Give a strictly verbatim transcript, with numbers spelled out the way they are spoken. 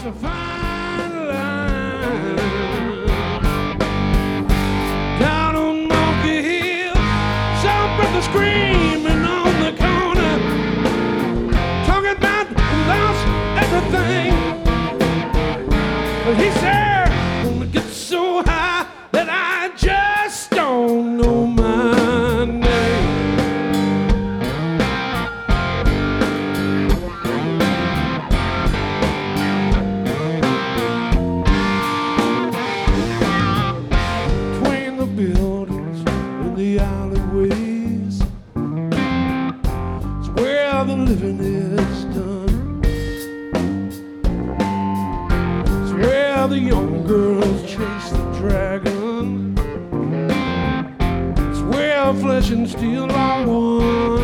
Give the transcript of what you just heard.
a fine line. Down on Monkey Hill, some brothers screaming on the corner, talking about lost everything. But he said, I'm gonna get so high that I just don't know my name. Between the buildings and the alleyways, it's where the living is done. It's where the young girls chase the dragon. It's where flesh and steel are one.